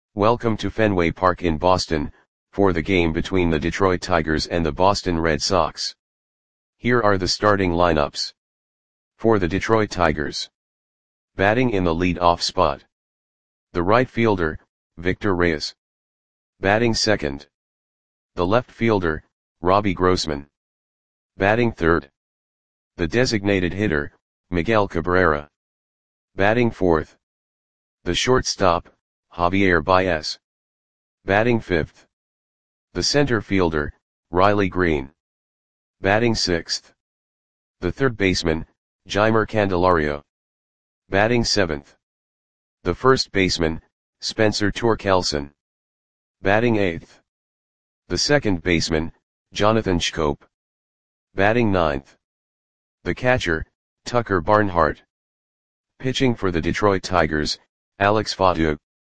Welcome to Fenway Park in Boston, for the game between the Detroit Tigers and the Boston Red Sox. Here are the starting lineups. For the Detroit Tigers. Batting in the lead-off spot. The right fielder, Victor Reyes. Batting second. The left fielder, Robbie Grossman. Batting third. The designated hitter, Miguel Cabrera. Batting fourth. The shortstop, Javier Baez. Batting fifth. The center fielder, Riley Green. Batting sixth. The third baseman, Jeimer Candelario. Batting seventh. The first baseman, Spencer Torkelson. Batting eighth. The second baseman, Jonathan Schoop. Batting ninth. The catcher, Tucker Barnhart. Pitching for the Detroit Tigers, Alex Fatou.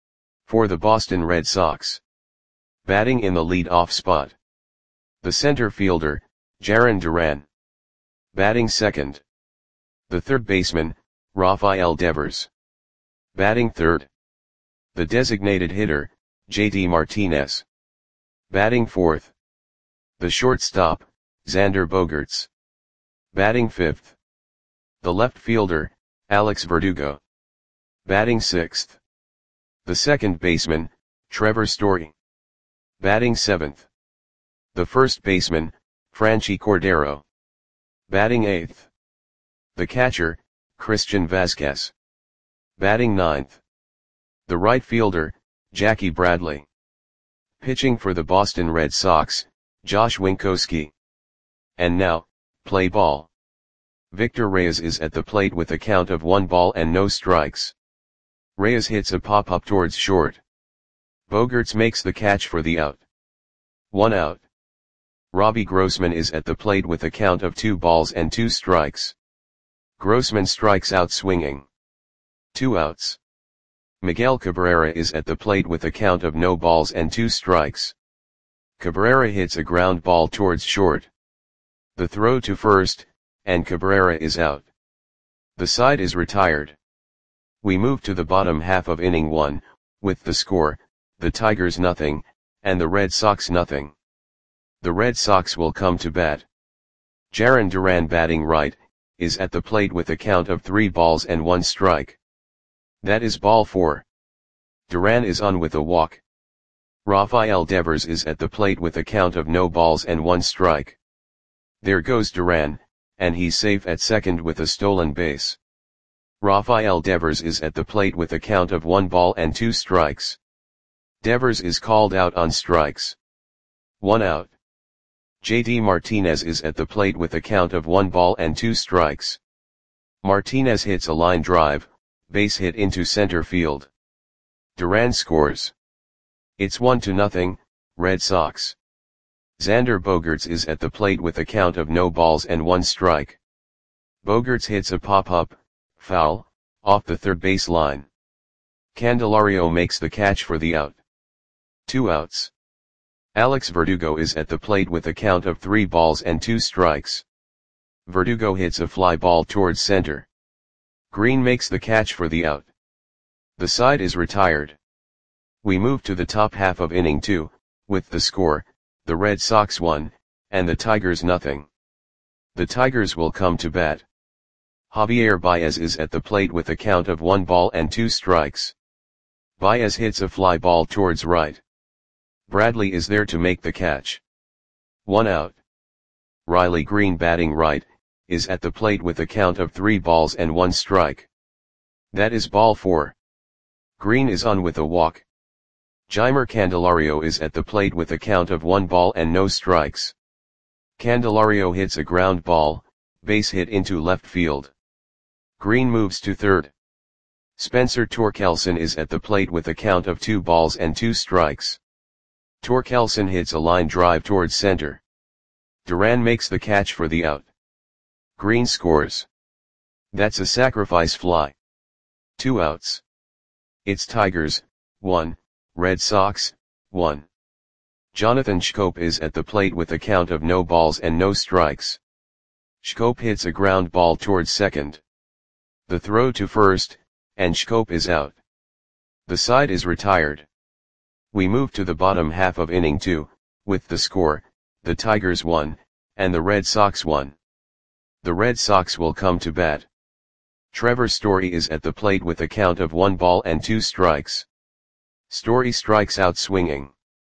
For the Boston Red Sox. Batting in the lead-off spot. The center fielder, Jarren Duran. Batting second. The third baseman, Rafael Devers. Batting third. The designated hitter, JD Martinez. Batting fourth. The shortstop, Xander Bogaerts. Batting fifth. The left fielder, Alex Verdugo. Batting sixth. The second baseman, Trevor Story. Batting seventh. The first baseman, Franchy Cordero. Batting eighth. The catcher, Christian Vazquez. Batting ninth. The right fielder, Jackie Bradley. Pitching for the Boston Red Sox, Josh Winckowski. And now, play ball. Victor Reyes is at the plate with a count of 1 ball and no strikes. Reyes hits a pop-up towards short. Bogaerts makes the catch for the out. 1 out. Robbie Grossman is at the plate with a count of 2 balls and 2 strikes. Grossman strikes out swinging. 2 outs. Miguel Cabrera is at the plate with a count of no balls and 2 strikes. Cabrera hits a ground ball towards short. The throw to first, and Cabrera is out. The side is retired. We move to the bottom half of inning 1, with the score, the Tigers nothing, and the Red Sox nothing. The Red Sox will come to bat. Jarren Duran batting right, is at the plate with a count of 3 balls and 1 strike. That is ball 4. Duran is on with a walk. Rafael Devers is at the plate with a count of no balls and 1 strike. There goes Duran, and he's safe at second with a stolen base. Rafael Devers is at the plate with a count of 1 ball and 2 strikes. Devers is called out on strikes. 1 out. JD Martinez is at the plate with a count of 1 ball and 2 strikes. Martinez hits a line drive, base hit into center field. Duran scores. It's 1-0, Red Sox. Xander Bogaerts is at the plate with a count of no balls and 1 strike. Bogaerts hits a pop-up, foul, off the third base line. Candelario makes the catch for the out. 2 outs. Alex Verdugo is at the plate with a count of 3 balls and 2 strikes. Verdugo hits a fly ball towards center. Green makes the catch for the out. The side is retired. We move to the top half of inning 2, with the score, the Red Sox 1, and the Tigers nothing. The Tigers will come to bat. Javier Baez is at the plate with a count of 1 ball and 2 strikes. Baez hits a fly ball towards right. Bradley is there to make the catch. 1 out. Riley Green batting right, is at the plate with a count of 3 balls and 1 strike. That is ball 4. Green is on with a walk. Jeimer Candelario is at the plate with a count of 1 ball and no strikes. Candelario hits a ground ball, base hit into left field. Green moves to third. Spencer Torkelson is at the plate with a count of 2 balls and 2 strikes. Torkelson hits a line drive towards center. Duran makes the catch for the out. Green scores. That's a sacrifice fly. 2 outs. It's Tigers, 1, Red Sox, 1. Jonathan Schoop is at the plate with a count of no balls and no strikes. Schoop hits a ground ball towards second. The throw to first, and Schoop is out. The side is retired. We move to the bottom half of inning 2, with the score, the Tigers won, and the Red Sox won. The Red Sox will come to bat. Trevor Story is at the plate with a count of 1 ball and 2 strikes. Story strikes out swinging.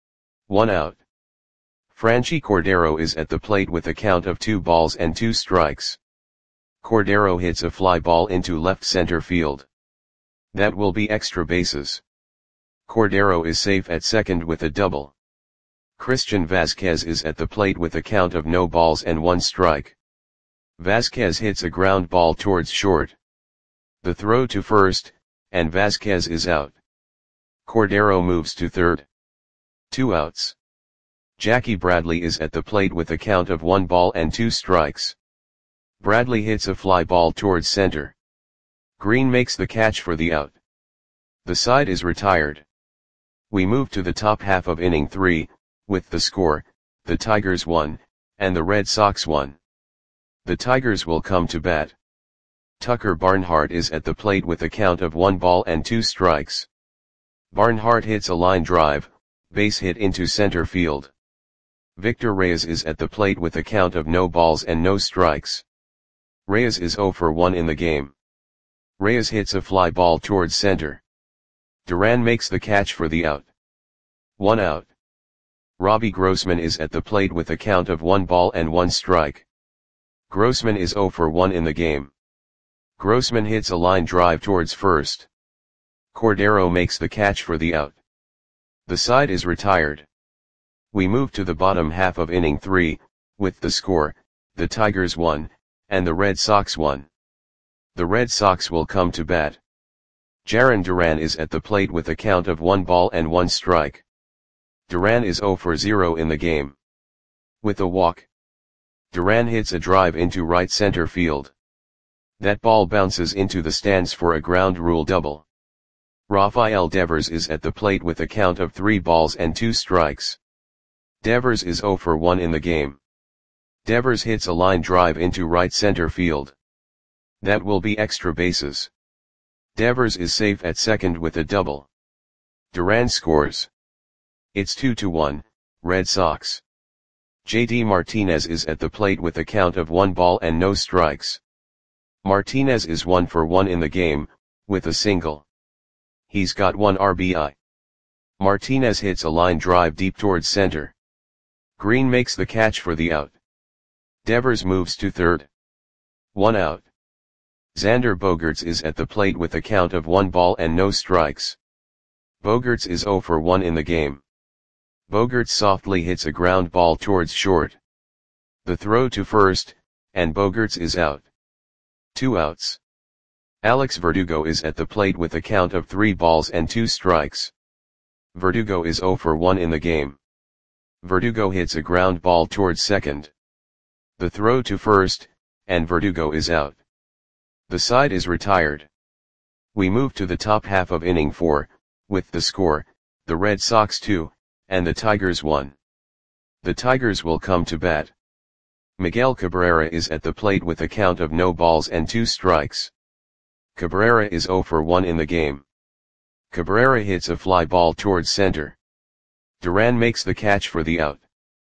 1 out. Franchy Cordero is at the plate with a count of 2 balls and 2 strikes. Cordero hits a fly ball into left center field. That will be extra bases. Cordero is safe at second with a double. Christian Vazquez is at the plate with a count of no balls and 1 strike. Vazquez hits a ground ball towards short. The throw to first, and Vazquez is out. Cordero moves to third. 2 outs. Jackie Bradley is at the plate with a count of 1 ball and 2 strikes. Bradley hits a fly ball towards center. Green makes the catch for the out. The side is retired. We move to the top half of inning 3, with the score, the Tigers won, and the Red Sox won. The Tigers will come to bat. Tucker Barnhart is at the plate with a count of 1 ball and 2 strikes. Barnhart hits a line drive, base hit into center field. Victor Reyes is at the plate with a count of no balls and no strikes. Reyes is 0 for 1 in the game. Reyes hits a fly ball towards center. Duran makes the catch for the out. 1 out. Robbie Grossman is at the plate with a count of 1 ball and 1 strike. Grossman is 0 for 1 in the game. Grossman hits a line drive towards first. Cordero makes the catch for the out. The side is retired. We move to the bottom half of inning 3, with the score, the Tigers won, and the Red Sox won. The Red Sox will come to bat. Jarren Duran is at the plate with a count of 1 ball and 1 strike. Duran is 0 for 0 in the game. With a walk, Duran hits a drive into right center field. That ball bounces into the stands for a ground rule double. Rafael Devers is at the plate with a count of 3 balls and 2 strikes. Devers is 0 for 1 in the game. Devers hits a line drive into right center field. That will be extra bases. Devers is safe at second with a double. Duran scores. It's 2-1, Red Sox. JD Martinez is at the plate with a count of 1 ball and no strikes. Martinez is 1 for 1 in the game, with a single. He's got 1 RBI. Martinez hits a line drive deep towards center. Green makes the catch for the out. Devers moves to third. 1 out. Xander Bogaerts is at the plate with a count of 1 ball and no strikes. Bogaerts is 0 for 1 in the game. Bogaerts softly hits a ground ball towards short. The throw to first, and Bogaerts is out. 2 outs. Alex Verdugo is at the plate with a count of 3 balls and 2 strikes. Verdugo is 0 for 1 in the game. Verdugo hits a ground ball towards second. The throw to first, and Verdugo is out. The side is retired. We move to the top half of inning 4, with the score, the Red Sox 2, and the Tigers 1. The Tigers will come to bat. Miguel Cabrera is at the plate with a count of no balls and 2 strikes. Cabrera is 0 for 1 in the game. Cabrera hits a fly ball towards center. Duran makes the catch for the out.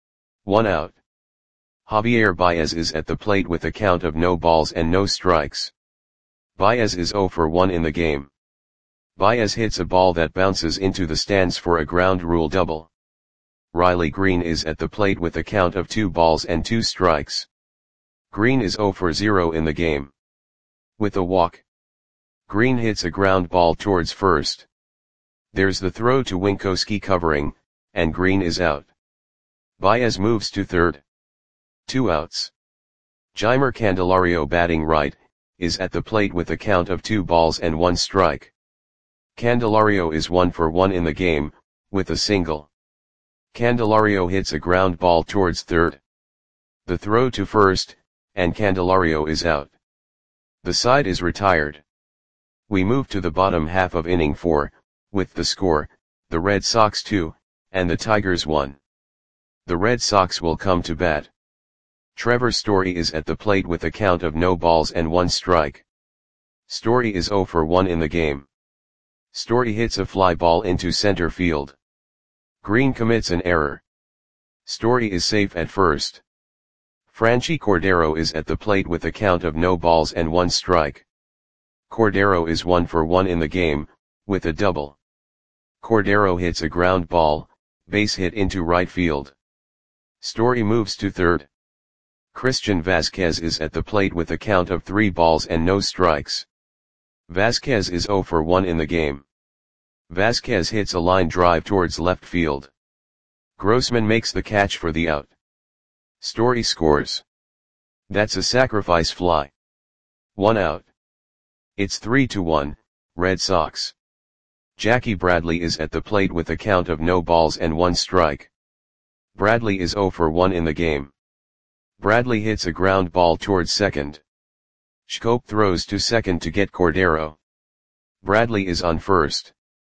1 out. Javier Baez is at the plate with a count of no balls and no strikes. Baez is 0 for 1 in the game. Baez hits a ball that bounces into the stands for a ground rule double. Riley Green is at the plate with a count of 2 balls and 2 strikes. Green is 0 for 0 in the game. With a walk, Green hits a ground ball towards first. There's the throw to Winkowski covering, and Green is out. Baez moves to third. 2 outs. Jeimer Candelario batting right, is at the plate with a count of 2 balls and 1 strike. Candelario is 1 for 1 in the game, with a single. Candelario hits a ground ball towards third. The throw to first, and Candelario is out. The side is retired. We move to the bottom half of inning 4, with the score, the Red Sox 2, and the Tigers 1. The Red Sox will come to bat. Trevor Story is at the plate with a count of no balls and 1 strike. Story is 0 for 1 in the game. Story hits a fly ball into center field. Green commits an error. Story is safe at first. Franchy Cordero is at the plate with a count of no balls and 1 strike. Cordero is 1 for 1 in the game, with a double. Cordero hits a ground ball, base hit into right field. Story moves to third. Christian Vasquez is at the plate with a count of 3 balls and no strikes. Vasquez is 0 for 1 in the game. Vasquez hits a line drive towards left field. Grossman makes the catch for the out. Story scores. That's a sacrifice fly. 1 out. It's 3-1, Red Sox. Jackie Bradley is at the plate with a count of no balls and 1 strike. Bradley is 0 for 1 in the game. Bradley hits a ground ball towards second. Schoop throws to second to get Cordero. Bradley is on first.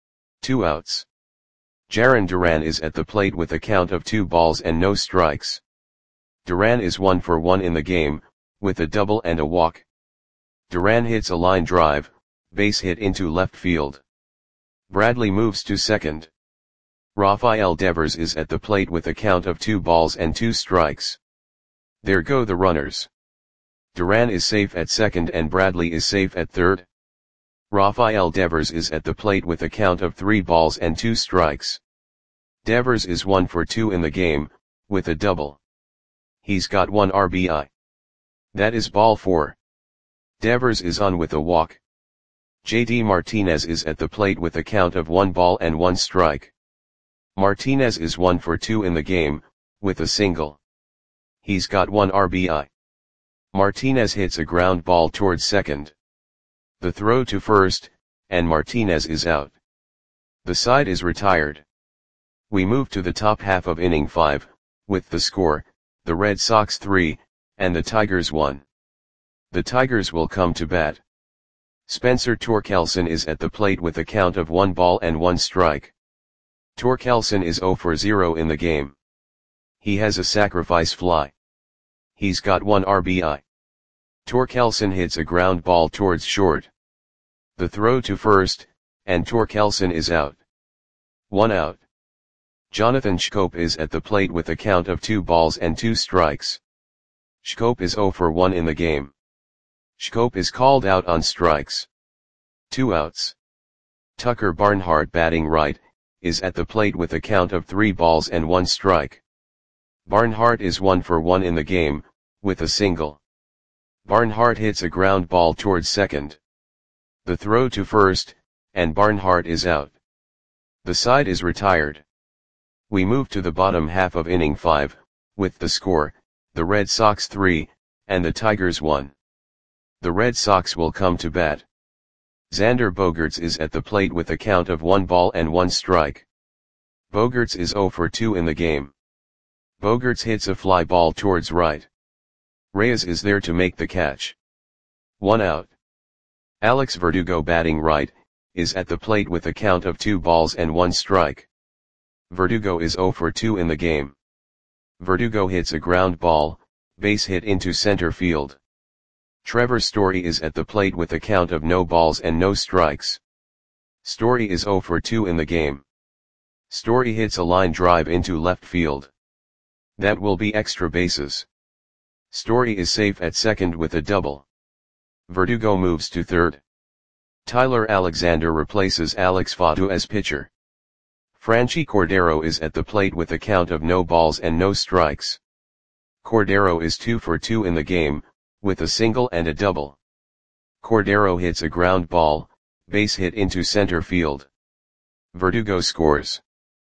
2 outs. Jarren Duran is at the plate with a count of 2 balls and no strikes. Duran is 1 for 1 in the game, with a double and a walk. Duran hits a line drive, base hit into left field. Bradley moves to second. Rafael Devers is at the plate with a count of 2 balls and 2 strikes. There go the runners. Duran is safe at second and Bradley is safe at third. Rafael Devers is at the plate with a count of 3 balls and 2 strikes. Devers is 1 for 2 in the game, with a double. He's got 1 RBI. That is ball 4. Devers is on with a walk. JD Martinez is at the plate with a count of 1 ball and 1 strike. Martinez is 1 for 2 in the game, with a single. He's got 1 RBI. Martinez hits a ground ball towards second. The throw to first, and Martinez is out. The side is retired. We move to the top half of inning 5, with the score, the Red Sox 3, and the Tigers 1. The Tigers will come to bat. Spencer Torkelson is at the plate with a count of 1 ball and 1 strike. Torkelson is 0 for 0 in the game. He has a sacrifice fly. He's got 1 RBI. Torkelson hits a ground ball towards short. The throw to first, and Torkelson is out. 1 out. Jonathan Schoop is at the plate with a count of 2 balls and 2 strikes. Schoop is 0 for 1 in the game. Schoop is called out on strikes. 2 outs. Tucker Barnhart, batting right, is at the plate with a count of 3 balls and 1 strike. Barnhart is 1 for 1 in the game, with a single. Barnhart hits a ground ball towards second. The throw to first, and Barnhart is out. The side is retired. We move to the bottom half of inning 5, with the score, the Red Sox 3, and the Tigers 1. The Red Sox will come to bat. Xander Bogaerts is at the plate with a count of 1 ball and 1 strike. Bogaerts is 0 for 2 in the game. Bogaerts hits a fly ball towards right. Reyes is there to make the catch. 1 out. Alex Verdugo, batting right, is at the plate with a count of 2 balls and 1 strike. Verdugo is 0 for 2 in the game. Verdugo hits a ground ball, base hit into center field. Trevor Story is at the plate with a count of no balls and no strikes. Story is 0 for 2 in the game. Story hits a line drive into left field. That will be extra bases. Story is safe at second with a double. Verdugo moves to third. Tyler Alexander replaces Alex Fadu as pitcher. Franchy Cordero is at the plate with a count of no balls and no strikes. Cordero is 2 for 2 in the game, with a single and a double. Cordero hits a ground ball, base hit into center field. Verdugo scores.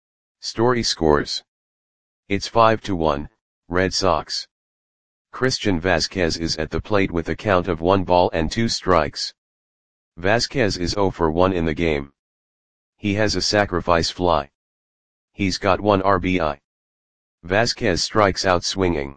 Story scores. It's 5-1, Red Sox. Christian Vasquez is at the plate with a count of 1 ball and 2 strikes. Vasquez is 0 for 1 in the game. He has a sacrifice fly. He's got 1 RBI. Vasquez strikes out swinging.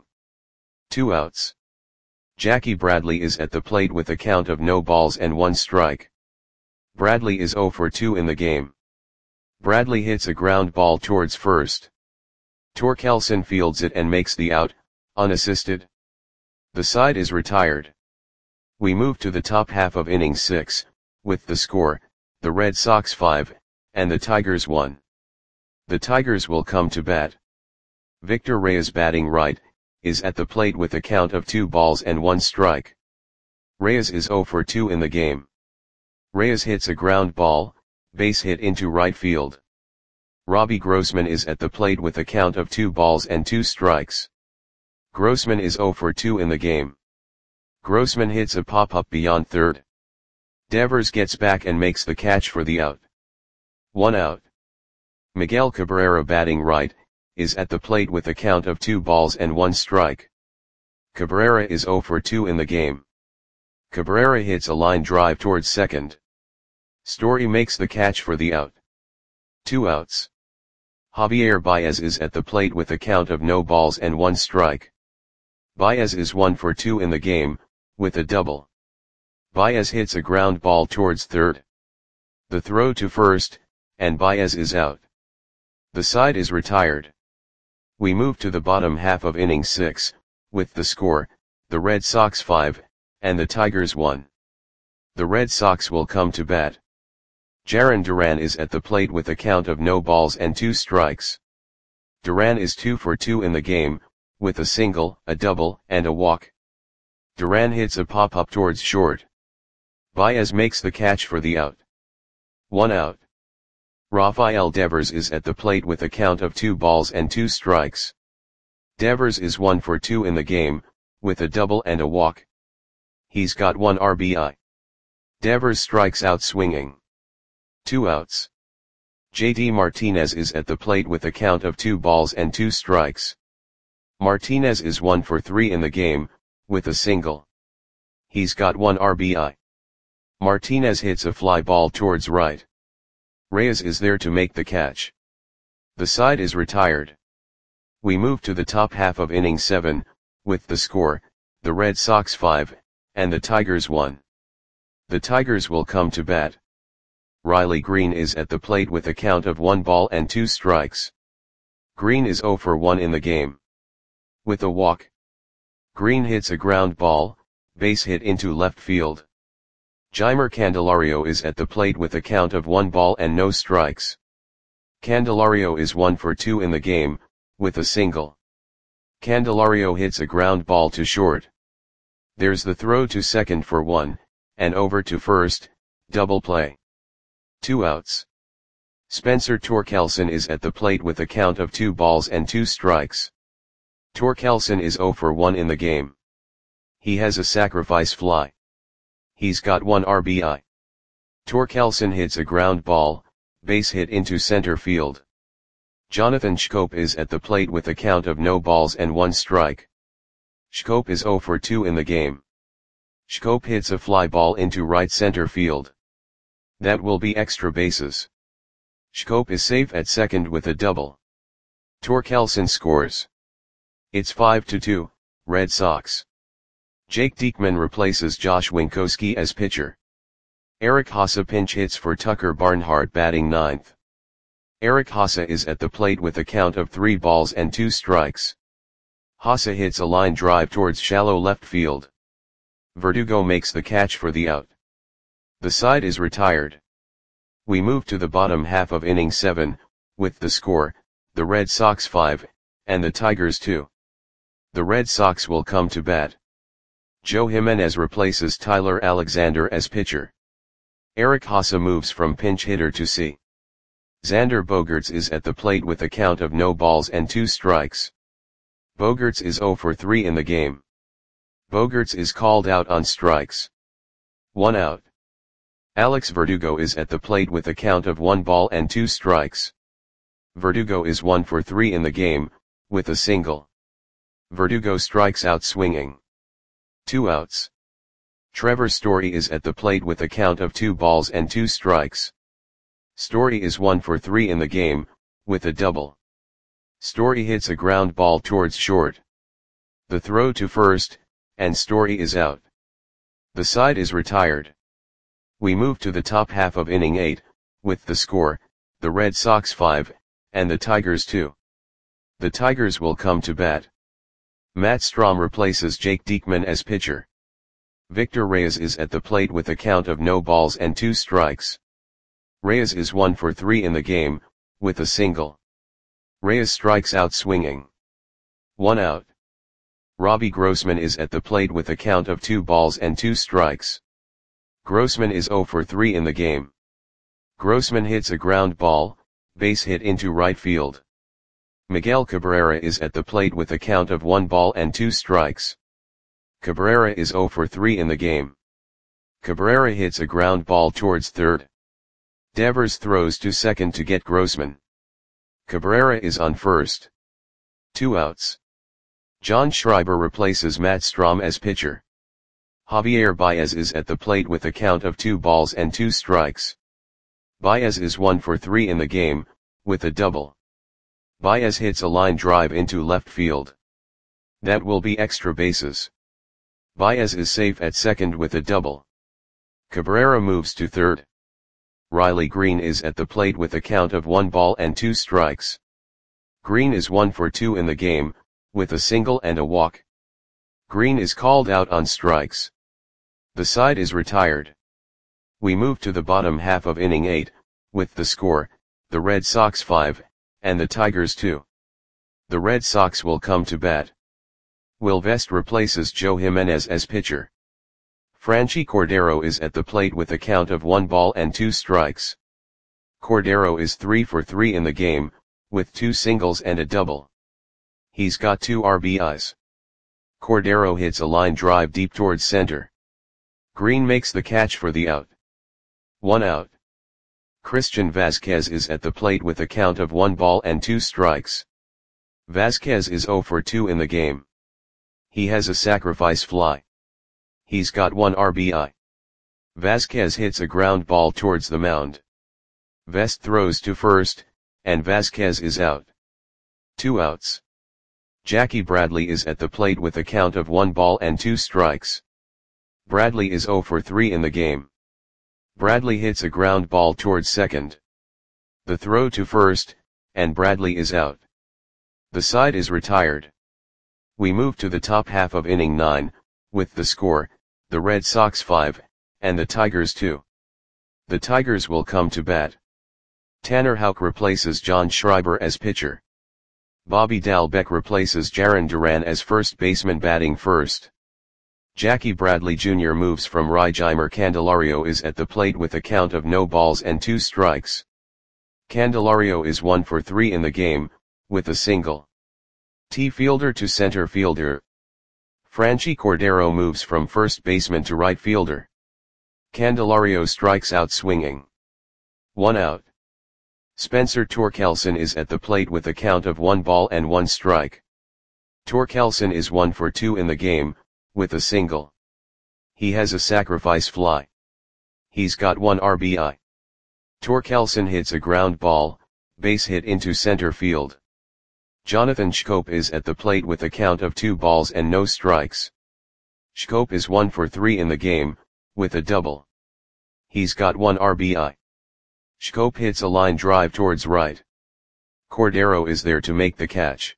2 outs. Jackie Bradley is at the plate with a count of no balls and 1 strike. Bradley is 0 for 2 in the game. Bradley hits a ground ball towards first. Torkelson fields it and makes the out, unassisted. The side is retired. We move to the top half of inning 6, with the score, the Red Sox 5, and the Tigers 1. The Tigers will come to bat. Victor Reyes batting right, is at the plate with a count of 2 balls and 1 strike. Reyes is 0 for 2 in the game. Reyes hits a ground ball, base hit into right field. Robbie Grossman is at the plate with a count of 2 balls and 2 strikes. Grossman is 0 for 2 in the game. Grossman hits a pop-up beyond third. Devers gets back and makes the catch for the out. 1 out. Miguel Cabrera batting right, is at the plate with a count of 2 balls and 1 strike. Cabrera is 0 for 2 in the game. Cabrera hits a line drive towards second. Story makes the catch for the out. 2 outs. Javier Baez is at the plate with a count of no balls and 1 strike. Baez is 1 for 2 in the game, with a double. Baez hits a ground ball towards third. The throw to first, and Baez is out. The side is retired. We move to the bottom half of inning 6, with the score, the Red Sox 5, and the Tigers 1. The Red Sox will come to bat. Jarren Duran is at the plate with a count of no balls and 2 strikes. Duran is 2 for 2 in the game, with a single, a double, and a walk. Duran hits a pop-up towards short. Baez makes the catch for the out. 1 out. Rafael Devers is at the plate with a count of 2 balls and 2 strikes. Devers is 1 for 2 in the game, with a double and a walk. He's got 1 RBI. Devers strikes out swinging. 2 outs. JD Martinez is at the plate with a count of 2 balls and 2 strikes. Martinez is 1 for 3 in the game, with a single. He's got 1 RBI. Martinez hits a fly ball towards right. Reyes is there to make the catch. The side is retired. We move to the top half of inning 7, with the score, the Red Sox 5, and the Tigers 1. The Tigers will come to bat. Riley Green is at the plate with a count of 1 ball and 2 strikes. Green is 0 for 1 in the game. With a walk. Green hits a ground ball, base hit into left field. Jeimer Candelario is at the plate with a count of 1 ball and no strikes. Candelario is 1 for 2 in the game, with a single. Candelario hits a ground ball to short. There's the throw to second for 1, and over to first, double play. 2 outs. Spencer Torkelson is at the plate with a count of 2 balls and 2 strikes. Torkelson is 0 for 1 in the game. He has a sacrifice fly. He's got 1 RBI. Torkelson hits a ground ball, base hit into center field. Jonathan Schoop is at the plate with a count of no balls and 1 strike. Schoop is 0 for 2 in the game. Schoop hits a fly ball into right center field. That will be extra bases. Schoop is safe at second with a double. Torkelson scores. It's 5-2, Red Sox. Jake Diekman replaces Josh Winkowski as pitcher. Eric Haase pinch hits for Tucker Barnhart batting 9th. Eric Haase is at the plate with a count of 3 balls and 2 strikes. Haase hits a line drive towards shallow left field. Verdugo makes the catch for the out. The side is retired. We move to the bottom half of inning 7, with the score, the Red Sox 5, and the Tigers 2. The Red Sox will come to bat. Joe Jimenez replaces Tyler Alexander as pitcher. Eric Haase moves from pinch hitter to C. Xander Bogaerts is at the plate with a count of no balls and 2 strikes. Bogaerts is 0 for 3 in the game. Bogaerts is called out on strikes. 1 out. Alex Verdugo is at the plate with a count of 1 ball and 2 strikes. Verdugo is 1 for 3 in the game, with a single. Verdugo strikes out swinging. 2 outs. Trevor Story is at the plate with a count of 2 balls and 2 strikes. Story is 1 for 3 in the game, with a double. Story hits a ground ball towards short. The throw to first, and Story is out. The side is retired. We move to the top half of inning 8, with the score, the Red Sox 5, and the Tigers 2. The Tigers will come to bat. Matt Strahm replaces Jake Diekman as pitcher. Victor Reyes is at the plate with a count of no balls and 2 strikes. Reyes is 1 for 3 in the game, with a single. Reyes strikes out swinging. 1 out. Robbie Grossman is at the plate with a count of 2 balls and 2 strikes. Grossman is 0 for 3 in the game. Grossman hits a ground ball, base hit into right field. Miguel Cabrera is at the plate with a count of 1 ball and 2 strikes. Cabrera is 0 for 3 in the game. Cabrera hits a ground ball towards third. Devers throws to second to get Grossman. Cabrera is on first. 2 outs. John Schreiber replaces Matt Strom as pitcher. Javier Baez is at the plate with a count of 2 balls and 2 strikes. Baez is 1 for 3 in the game, with a double. Baez hits a line drive into left field. That will be extra bases. Baez is safe at second with a double. Cabrera moves to third. Riley Green is at the plate with a count of 1 ball and 2 strikes. Green is 1 for 2 in the game, with a single and a walk. Green is called out on strikes. The side is retired. We move to the bottom half of inning 8, with the score, the Red Sox 5, and the Tigers 2. The Red Sox will come to bat. Will Vest replaces Joe Jimenez as pitcher. Franchi Cordero is at the plate with a count of 1 ball and 2 strikes. Cordero is 3 for 3 in the game, with 2 singles and a double. He's got 2 RBIs. Cordero hits a line drive deep towards center. Green makes the catch for the out. 1 out. Christian Vasquez is at the plate with a count of 1 ball and 2 strikes. Vasquez is 0 for 2 in the game. He has a sacrifice fly. He's got 1 RBI. Vasquez hits a ground ball towards the mound. Vest throws to first, and Vasquez is out. 2 outs. Jackie Bradley is at the plate with a count of 1 ball and 2 strikes. Bradley is 0 for 3 in the game. Bradley hits a ground ball towards second. The throw to first, and Bradley is out. The side is retired. We move to the top half of inning 9, with the score, the Red Sox 5, and the Tigers 2. The Tigers will come to bat. Tanner Houck replaces John Schreiber as pitcher. Bobby Dalbec replaces Jarren Duran as first baseman batting first. Jackie Bradley Jr. moves from right. Jeimer Candelario is at the plate with a count of no balls and 2 strikes. Candelario is 1 for 3 in the game, with a single. T fielder to center fielder. Franchi Cordero moves from first baseman to right fielder. Candelario strikes out swinging. 1 out. Spencer Torkelson is at the plate with a count of 1 ball and 1 strike. Torkelson is 1 for 2 in the game, with a single. He has a sacrifice fly. He's got 1 RBI. Torkelson hits a ground ball, base hit into center field. Jonathan Schoop is at the plate with a count of 2 balls and no strikes. Schoop is 1 for 3 in the game, with a double. He's got 1 RBI. Schoop hits a line drive towards right. Cordero is there to make the catch.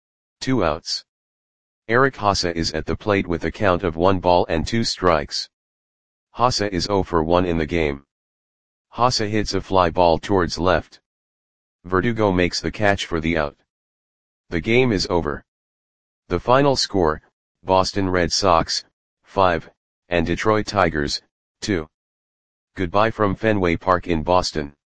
2 outs. Eric Haase is at the plate with a count of 1 ball and 2 strikes. Haase is 0 for 1 in the game. Haase hits a fly ball towards left. Verdugo makes the catch for the out. The game is over. The final score, Boston Red Sox, 5, and Detroit Tigers, 2. Goodbye from Fenway Park in Boston.